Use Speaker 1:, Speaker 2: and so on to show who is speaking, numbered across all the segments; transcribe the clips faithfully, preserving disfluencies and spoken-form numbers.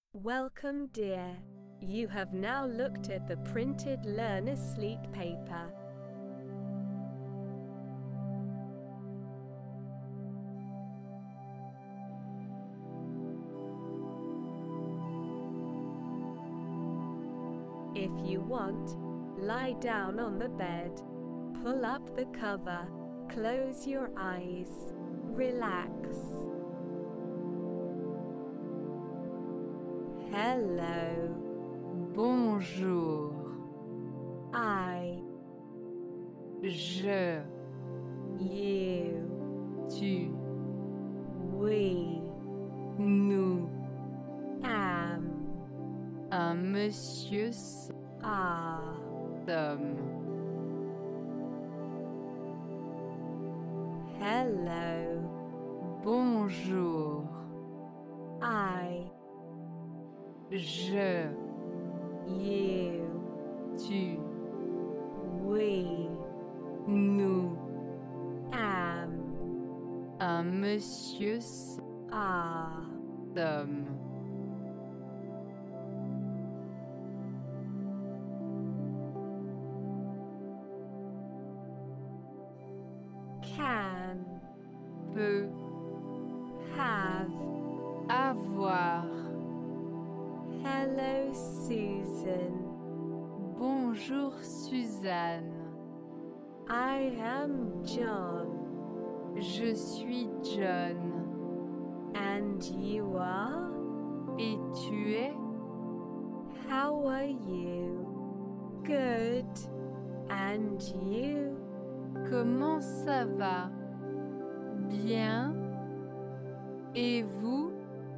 Speaker 1: Welcome, dear. You have now looked at the printed Learn Asleep paper. If you want, lie down on the bed, pull up the cover, close your eyes, relax. Hello.
Speaker 2: Bonjour.
Speaker 1: I.
Speaker 2: Je.
Speaker 1: You.
Speaker 2: Tu.
Speaker 1: We.
Speaker 2: Nous.
Speaker 1: Am.
Speaker 2: Un monsieur
Speaker 1: Are.
Speaker 2: somme.
Speaker 1: Hello.
Speaker 2: Bonjour.
Speaker 1: I.
Speaker 2: Je.
Speaker 1: You.
Speaker 2: Tu.
Speaker 1: We.
Speaker 2: Nous.
Speaker 1: Am.
Speaker 2: Un monsieur
Speaker 1: Are.
Speaker 2: somme.
Speaker 1: Can.
Speaker 2: Peut.
Speaker 1: Have.
Speaker 2: Avoir.
Speaker 1: Hello, Susan.
Speaker 2: Bonjour Suzanne.
Speaker 1: I am John.
Speaker 2: Je suis John.
Speaker 1: And you are?
Speaker 2: Et tu es?
Speaker 1: How are you? Good. And you?
Speaker 2: Comment ça va? Bien. Et vous?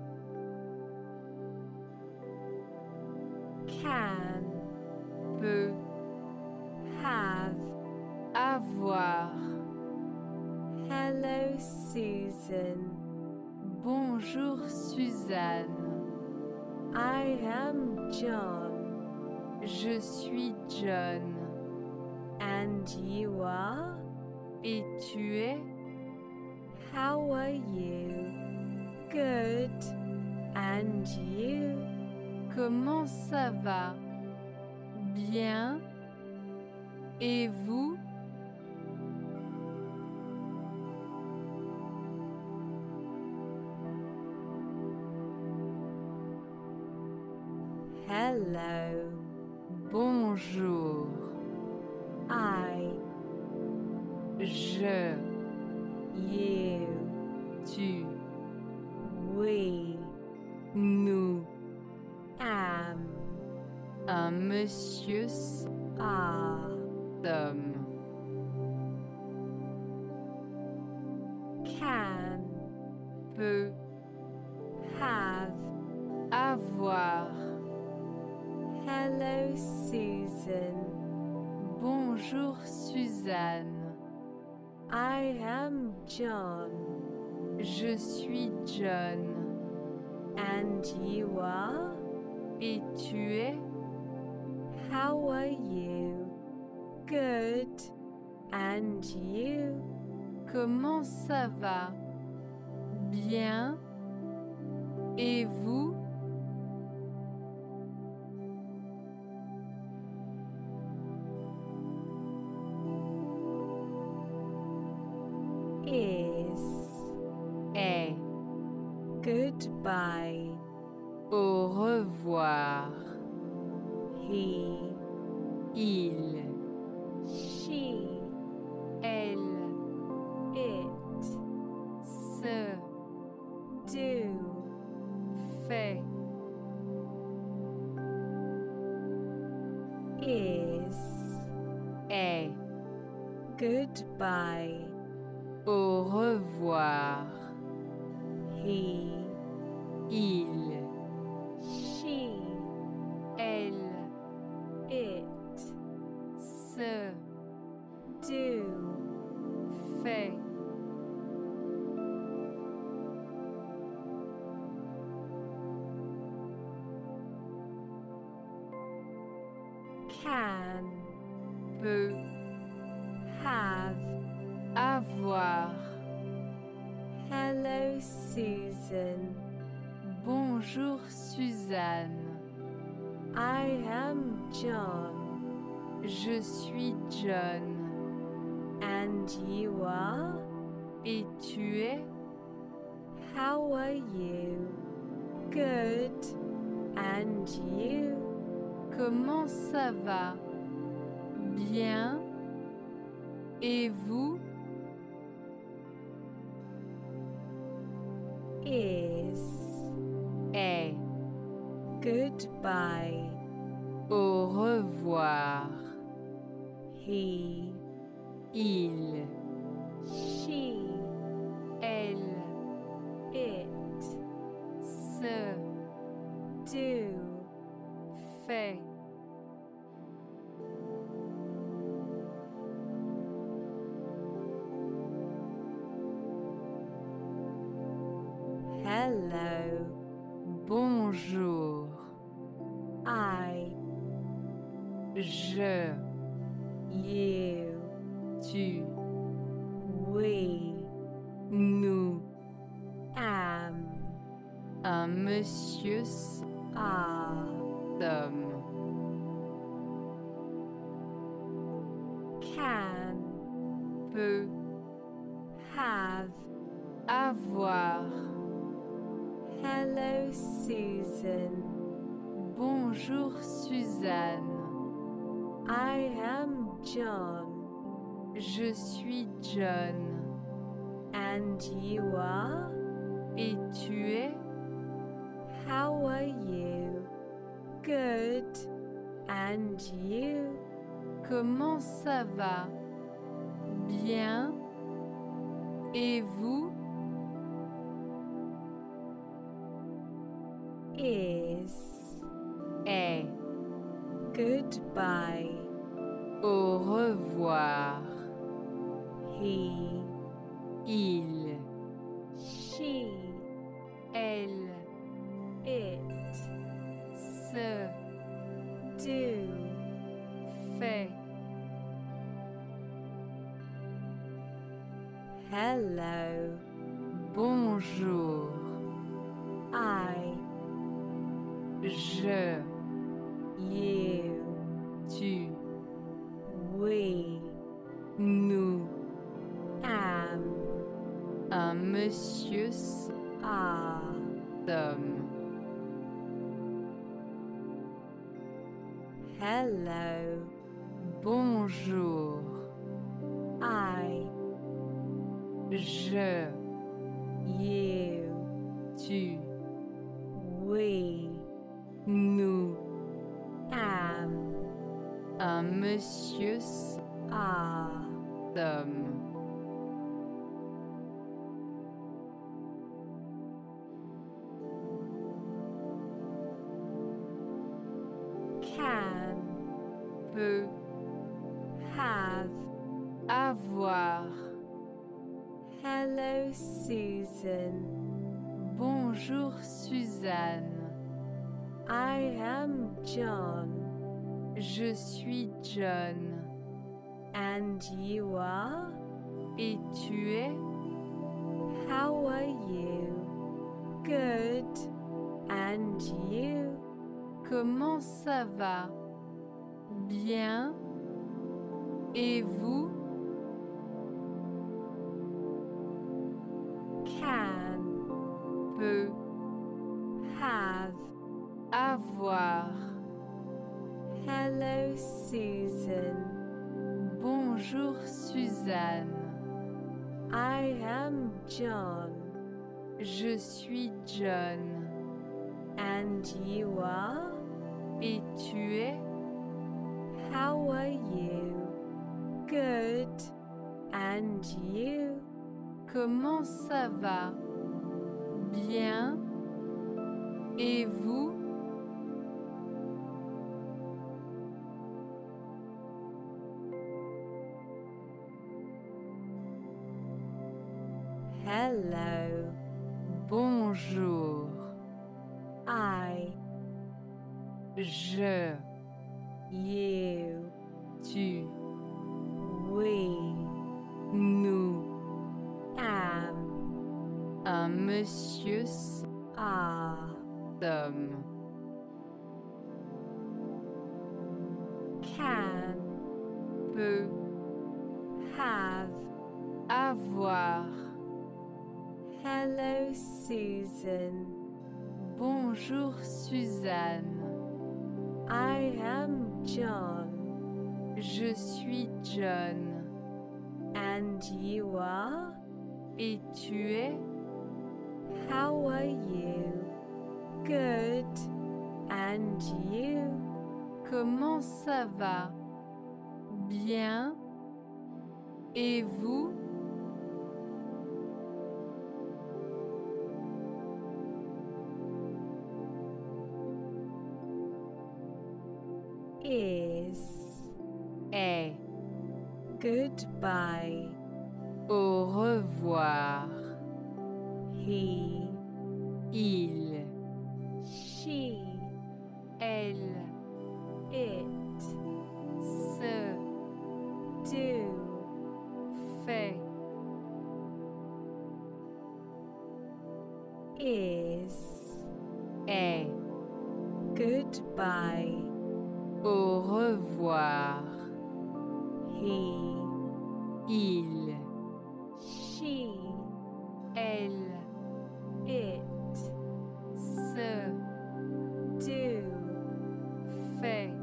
Speaker 1: Can.
Speaker 2: Peut.
Speaker 1: Have.
Speaker 2: Avoir.
Speaker 1: Hello, Susan.
Speaker 2: Bonjour Suzanne.
Speaker 1: I am John.
Speaker 2: Je suis John.
Speaker 1: And you are?
Speaker 2: Et tu es?
Speaker 1: How are you? Good. And you?
Speaker 2: Comment ça va? Bien. Et vous?
Speaker 1: Hello.
Speaker 2: Bonjour.
Speaker 1: I.
Speaker 2: Je.
Speaker 1: You.
Speaker 2: Tu.
Speaker 1: We.
Speaker 2: Nous.
Speaker 1: Am.
Speaker 2: Un monsieur
Speaker 1: Are.
Speaker 2: somme.
Speaker 1: Can.
Speaker 2: Peut.
Speaker 1: Have.
Speaker 2: Avoir.
Speaker 1: Hello, Susan.
Speaker 2: Bonjour Suzanne.
Speaker 1: I am John.
Speaker 2: Je suis John.
Speaker 1: And you are?
Speaker 2: Et tu es?
Speaker 1: How are you? Good. And you?
Speaker 2: Comment ça va? Bien. Et vous?
Speaker 1: Is.
Speaker 2: Est.
Speaker 1: Goodbye.
Speaker 2: Au revoir.
Speaker 1: He.
Speaker 2: Il.
Speaker 1: She.
Speaker 2: Elle.
Speaker 1: It.
Speaker 2: Se.
Speaker 1: Do.
Speaker 2: Fait.
Speaker 1: Is.
Speaker 2: Est.
Speaker 1: Goodbye.
Speaker 2: Au revoir.
Speaker 1: He.
Speaker 2: Il.
Speaker 1: She.
Speaker 2: Elle.
Speaker 1: It.
Speaker 2: Se.
Speaker 1: Do.
Speaker 2: Fait.
Speaker 1: Can.
Speaker 2: Peut.
Speaker 1: Have.
Speaker 2: Avoir.
Speaker 1: Hello, Susan.
Speaker 2: Bonjour Suzanne.
Speaker 1: I am John.
Speaker 2: Je suis John.
Speaker 1: And you are?
Speaker 2: Et tu es?
Speaker 1: How are you? Good. And you?
Speaker 2: Comment ça va? Bien. Et vous?
Speaker 1: Is.
Speaker 2: Est.
Speaker 1: Goodbye.
Speaker 2: Au revoir.
Speaker 1: He.
Speaker 2: Il.
Speaker 1: She.
Speaker 2: Elle.
Speaker 1: It.
Speaker 2: Se.
Speaker 1: Do.
Speaker 2: Fait.
Speaker 1: Hello.
Speaker 2: Bonjour.
Speaker 1: I.
Speaker 2: Je.
Speaker 1: You.
Speaker 2: Tu.
Speaker 1: We.
Speaker 2: Nous.
Speaker 1: Am.
Speaker 2: Un monsieur
Speaker 1: Are.
Speaker 2: sommes.
Speaker 1: Can.
Speaker 2: Peut.
Speaker 1: Have.
Speaker 2: Avoir.
Speaker 1: Hello, Susan.
Speaker 2: Bonjour Suzanne.
Speaker 1: I am John.
Speaker 2: Je suis John.
Speaker 1: And you are?
Speaker 2: Et tu es?
Speaker 1: How are you? Good. And you?
Speaker 2: Comment ça va? Bien. Et vous?
Speaker 1: Is.
Speaker 2: Est.
Speaker 1: Goodbye.
Speaker 2: Au revoir.
Speaker 1: He.
Speaker 2: Il.
Speaker 1: She.
Speaker 2: Elle.
Speaker 1: It.
Speaker 2: Se.
Speaker 1: Do.
Speaker 2: Fait.
Speaker 1: Hello.
Speaker 2: Bonjour.
Speaker 1: I.
Speaker 2: Je.
Speaker 1: You.
Speaker 2: Tu.
Speaker 1: We.
Speaker 2: Nous.
Speaker 1: Am.
Speaker 2: Un monsieur
Speaker 1: Are.
Speaker 2: sommes.
Speaker 1: Hello.
Speaker 2: Bonjour.
Speaker 1: I.
Speaker 2: Je.
Speaker 1: You.
Speaker 2: Tu.
Speaker 1: We.
Speaker 2: Nous.
Speaker 1: Am.
Speaker 2: Un monsieur
Speaker 1: Are.
Speaker 2: sommes.
Speaker 1: Can.
Speaker 2: Peut.
Speaker 1: Have.
Speaker 2: Avoir.
Speaker 1: Hello, Susan.
Speaker 2: Bonjour Suzanne.
Speaker 1: I am John.
Speaker 2: Je suis John.
Speaker 1: And you are?
Speaker 2: Et tu es?
Speaker 1: How are you? Good. And you?
Speaker 2: Comment ça va? Bien. Et vous?
Speaker 1: Can.
Speaker 2: Peut.
Speaker 1: Have.
Speaker 2: Avoir.
Speaker 1: Hello, Susan.
Speaker 2: Bonjour Suzanne.
Speaker 1: I am John.
Speaker 2: Je suis John.
Speaker 1: And you are?
Speaker 2: Et tu es?
Speaker 1: How are you? Good. And you?
Speaker 2: Comment ça va? Bien. Et vous?
Speaker 1: Hello.
Speaker 2: Bonjour.
Speaker 1: I.
Speaker 2: Je.
Speaker 1: You.
Speaker 2: Tu.
Speaker 1: We.
Speaker 2: Nous.
Speaker 1: Am.
Speaker 2: Un monsieur
Speaker 1: Are.
Speaker 2: Somme.
Speaker 1: Can.
Speaker 2: Peut.
Speaker 1: Have.
Speaker 2: Avoir.
Speaker 1: Hello, Susan.
Speaker 2: Bonjour Suzanne.
Speaker 1: I am John.
Speaker 2: Je suis John.
Speaker 1: And you are?
Speaker 2: Et tu es?
Speaker 1: How are you? Good. And you?
Speaker 2: Comment ça va? Bien. Et vous?
Speaker 1: Is.
Speaker 2: Est.
Speaker 1: Goodbye.
Speaker 2: Au revoir.
Speaker 1: He.
Speaker 2: Il.
Speaker 1: She.
Speaker 2: Elle.
Speaker 1: It.
Speaker 2: Se.
Speaker 1: Do.
Speaker 2: Fait.
Speaker 1: Is.
Speaker 2: Est.
Speaker 1: Goodbye.
Speaker 2: Au revoir.
Speaker 1: He.
Speaker 2: Il.
Speaker 1: She.
Speaker 2: Elle.
Speaker 1: It.
Speaker 2: Se.
Speaker 1: Do.
Speaker 2: Fait.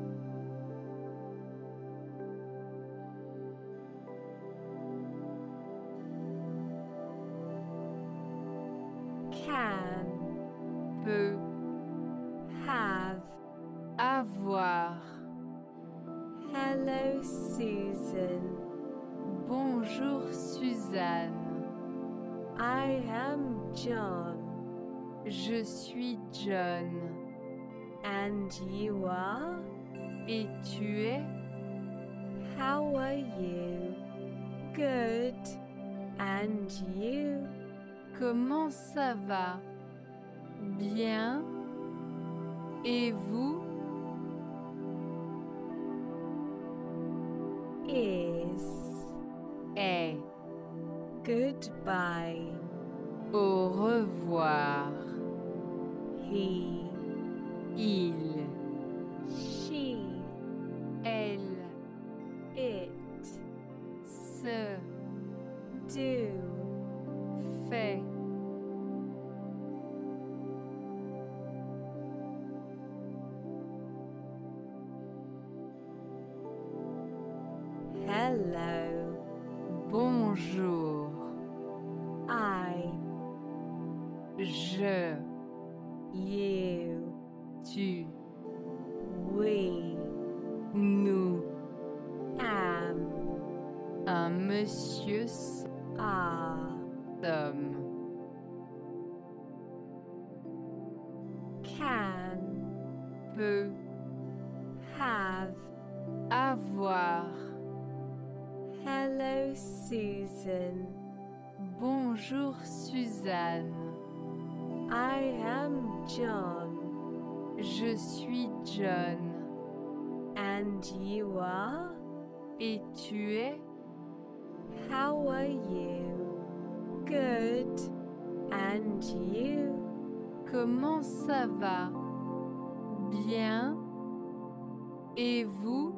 Speaker 1: Can.
Speaker 2: Peut.
Speaker 1: Have.
Speaker 2: Avoir.
Speaker 1: Hello, Susan.
Speaker 2: Bonjour Suzanne.
Speaker 1: I am John.
Speaker 2: Je suis John.
Speaker 1: And you are?
Speaker 2: Et tu es?
Speaker 1: How are you? Good. And you?
Speaker 2: Comment ça va? Bien. Et vous?
Speaker 1: Is.
Speaker 2: Est.
Speaker 1: Goodbye.
Speaker 2: Au revoir.
Speaker 1: He.
Speaker 2: Il.
Speaker 1: She.
Speaker 2: Elle.
Speaker 1: It.
Speaker 2: Se.
Speaker 1: Do.
Speaker 2: Fait.
Speaker 1: Hello.
Speaker 2: Bonjour.
Speaker 1: I.
Speaker 2: Je.
Speaker 1: You.
Speaker 2: Tu.
Speaker 1: We.
Speaker 2: Nous.
Speaker 1: Am.
Speaker 2: Un monsieur
Speaker 1: Are.
Speaker 2: sommes.
Speaker 1: Can.
Speaker 2: Peut.
Speaker 1: Have.
Speaker 2: Avoir.
Speaker 1: Hello, Susan.
Speaker 2: Bonjour Suzanne.
Speaker 1: I am John.
Speaker 2: Je suis John.
Speaker 1: And you are?
Speaker 2: Et tu es?
Speaker 1: How are you? Good. And you?
Speaker 2: Comment ça va? Bien. Et vous?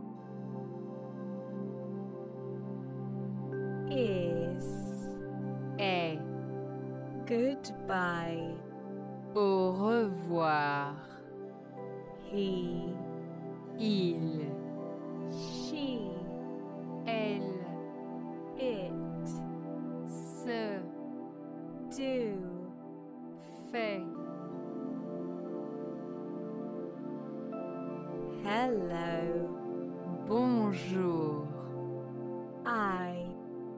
Speaker 1: Is.
Speaker 2: Est.
Speaker 1: Goodbye.
Speaker 2: Au revoir.
Speaker 1: He.
Speaker 2: Il.
Speaker 1: She.
Speaker 2: Elle.
Speaker 1: It.
Speaker 2: Se.
Speaker 1: Do.
Speaker 2: Fait.
Speaker 1: Hello.
Speaker 2: Bonjour.
Speaker 1: I.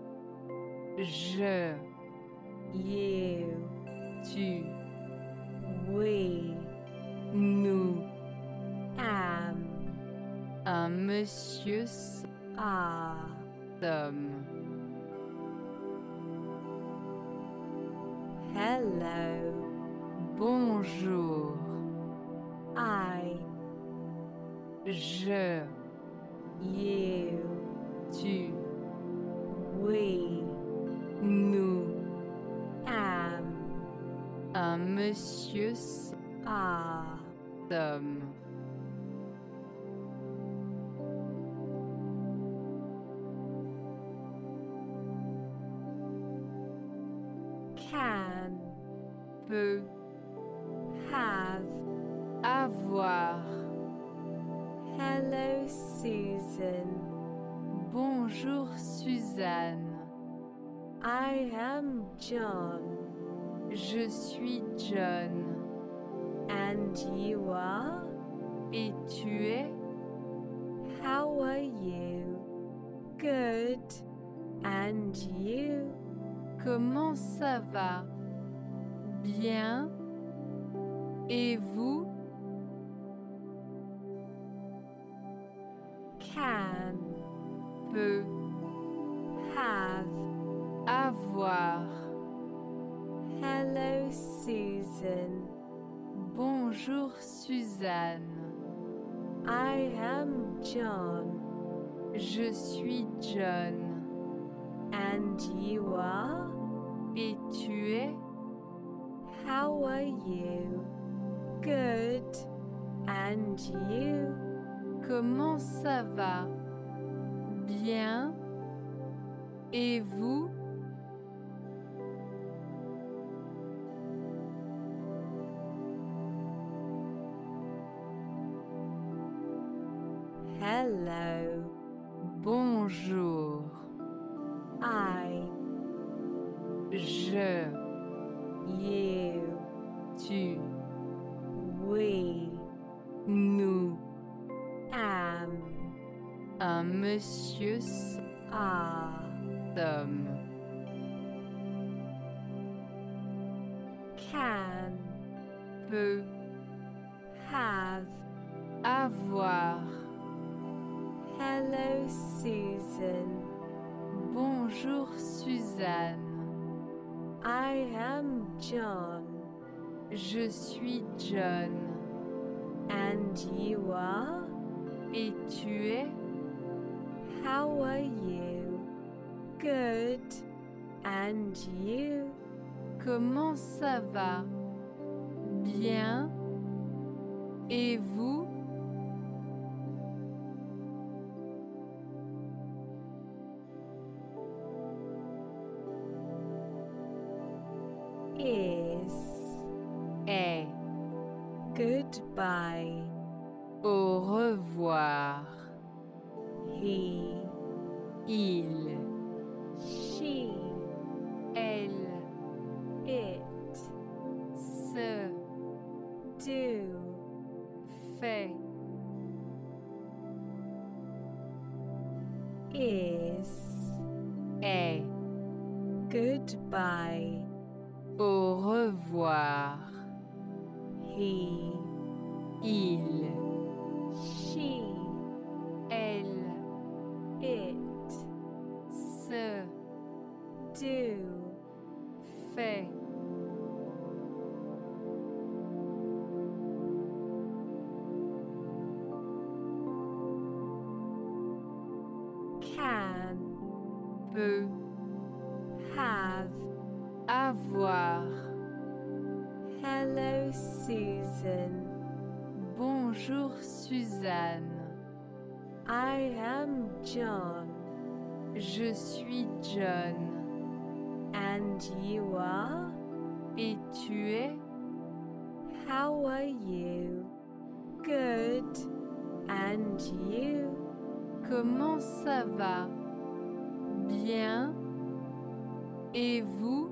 Speaker 2: Je.
Speaker 1: You.
Speaker 2: Tu.
Speaker 1: We.
Speaker 2: Nous.
Speaker 1: Am.
Speaker 2: Un monsieur
Speaker 1: Are.
Speaker 2: sommes.
Speaker 1: Hello.
Speaker 2: Bonjour.
Speaker 1: I.
Speaker 2: Je.
Speaker 1: You.
Speaker 2: Tu.
Speaker 1: We.
Speaker 2: Nous.
Speaker 1: Am.
Speaker 2: Un monsieur Sommes.
Speaker 1: Can.
Speaker 2: Peut.
Speaker 1: Have.
Speaker 2: Avoir.
Speaker 1: Hello, Susan.
Speaker 2: Bonjour Suzanne.
Speaker 1: I am John.
Speaker 2: Je suis John.
Speaker 1: And you are?
Speaker 2: Et tu es?
Speaker 1: How are you? Good. And you?
Speaker 2: Comment ça va? Bien. Et vous?
Speaker 1: Can.
Speaker 2: Peut.
Speaker 1: Have.
Speaker 2: Avoir.
Speaker 1: Hello, Susan.
Speaker 2: Bonjour Suzanne.
Speaker 1: I am John.
Speaker 2: Je suis John.
Speaker 1: And you are?
Speaker 2: Et tu es?
Speaker 1: How are you? Good. And you?
Speaker 2: Comment ça va? Bien. Et vous?
Speaker 1: Hello.
Speaker 2: Bonjour.
Speaker 1: I.
Speaker 2: Je.
Speaker 1: You.
Speaker 2: Tu.
Speaker 1: We.
Speaker 2: Nous.
Speaker 1: Am.
Speaker 2: Un monsieur.
Speaker 1: Are.
Speaker 2: Sommes.
Speaker 1: Can.
Speaker 2: Peut.
Speaker 1: Have.
Speaker 2: Avoir.
Speaker 1: Hello, Susan.
Speaker 2: Bonjour Suzanne.
Speaker 1: I am John.
Speaker 2: Je suis John.
Speaker 1: And you are?
Speaker 2: Et tu es?
Speaker 1: How are you? Good. And you?
Speaker 2: Comment ça va? Bien. Et vous?
Speaker 1: Is.
Speaker 2: Est.
Speaker 1: Goodbye.
Speaker 2: Au revoir.
Speaker 1: He.
Speaker 2: Il.
Speaker 1: She.
Speaker 2: Elle.
Speaker 1: It.
Speaker 2: Se.
Speaker 1: Do.
Speaker 2: Fait.
Speaker 1: Is.
Speaker 2: Est.
Speaker 1: Goodbye.
Speaker 2: Au revoir.
Speaker 1: He.
Speaker 2: Il.
Speaker 1: She.
Speaker 2: Elle.
Speaker 1: It.
Speaker 2: Se.
Speaker 1: Do.
Speaker 2: Fait.
Speaker 1: Can.
Speaker 2: Peut.
Speaker 1: Have.
Speaker 2: Avoir.
Speaker 1: Hello, Susan.
Speaker 2: Bonjour Suzanne.
Speaker 1: I am John.
Speaker 2: Je suis John.
Speaker 1: And you are?
Speaker 2: Et tu es?
Speaker 1: How are you? Good. And you?
Speaker 2: Comment ça va? Bien. Et vous?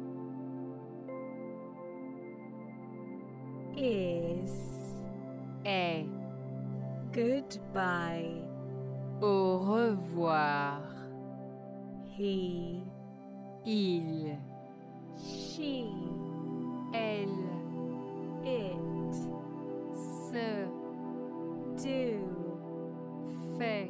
Speaker 1: Is.
Speaker 2: Est.
Speaker 1: Goodbye.
Speaker 2: Au revoir.
Speaker 1: He.
Speaker 2: Il.
Speaker 1: She.
Speaker 2: Elle.
Speaker 1: It.
Speaker 2: Se.
Speaker 1: Do.
Speaker 2: Fait.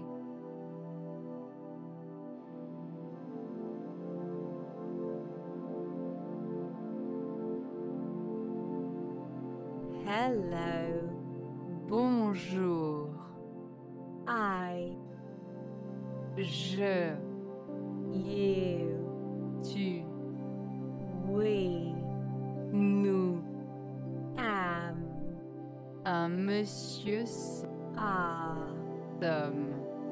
Speaker 1: Hello.
Speaker 2: Bonjour.
Speaker 1: I.
Speaker 2: Je.
Speaker 1: You.
Speaker 2: Tu.
Speaker 1: We.
Speaker 2: Nous.
Speaker 1: Am.
Speaker 2: Un Un monsieur
Speaker 1: are,
Speaker 2: somme.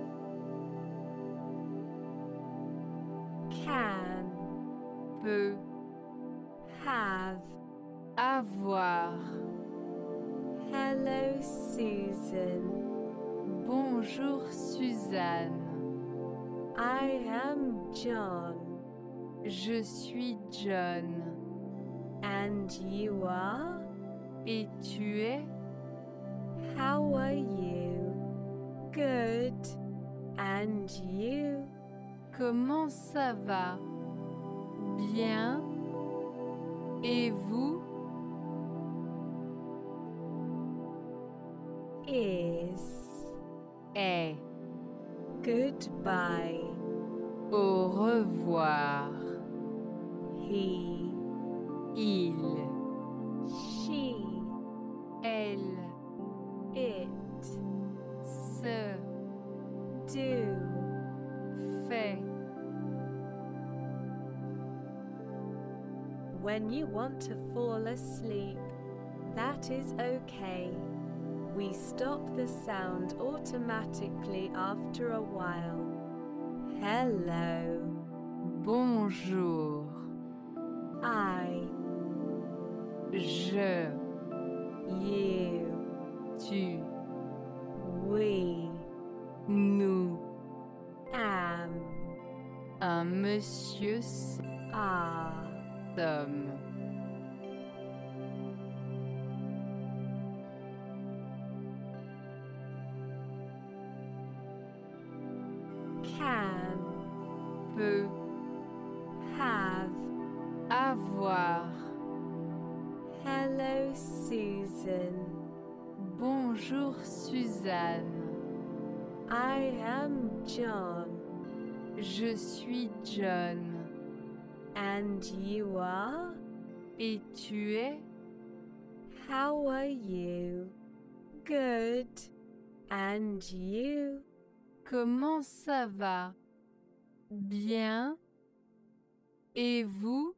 Speaker 1: can,
Speaker 2: Peut.
Speaker 1: have.
Speaker 2: Avoir.
Speaker 1: Hello, Susan.
Speaker 2: Bonjour Suzanne.
Speaker 1: I am John.
Speaker 2: Je suis John.
Speaker 1: And you are?
Speaker 2: Et tu es?
Speaker 1: How are you? Good. And you?
Speaker 2: Comment ça va? Bien. Et vous?
Speaker 1: Is.
Speaker 2: Est.
Speaker 1: Goodbye.
Speaker 2: Au revoir.
Speaker 1: He.
Speaker 2: Il.
Speaker 1: She.
Speaker 2: Elle.
Speaker 1: It.
Speaker 2: Se.
Speaker 1: Do.
Speaker 2: Fait.
Speaker 1: When you want to fall asleep, that is okay. We stop the sound automatically after a while. Hello.
Speaker 2: Bonjour.
Speaker 1: I.
Speaker 2: Je.
Speaker 1: You.
Speaker 2: Tu.
Speaker 1: We.
Speaker 2: Nous.
Speaker 1: Am.
Speaker 2: Un monsieur
Speaker 1: Are.
Speaker 2: somme.
Speaker 1: Can.
Speaker 2: Peut.
Speaker 1: Have.
Speaker 2: Avoir.
Speaker 1: Hello, Susan.
Speaker 2: Bonjour Suzanne.
Speaker 1: I am John.
Speaker 2: Je suis John.
Speaker 1: And you are?
Speaker 2: Et tu es?
Speaker 1: How are you? Good. And you?
Speaker 2: Comment ça va? Bien. Et vous?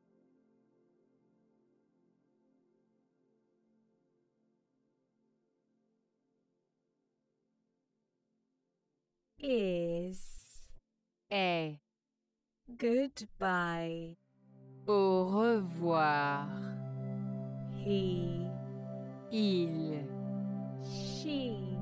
Speaker 1: Is.
Speaker 2: Est.
Speaker 1: Goodbye.
Speaker 2: Au revoir.
Speaker 1: He.
Speaker 2: Il.
Speaker 1: She.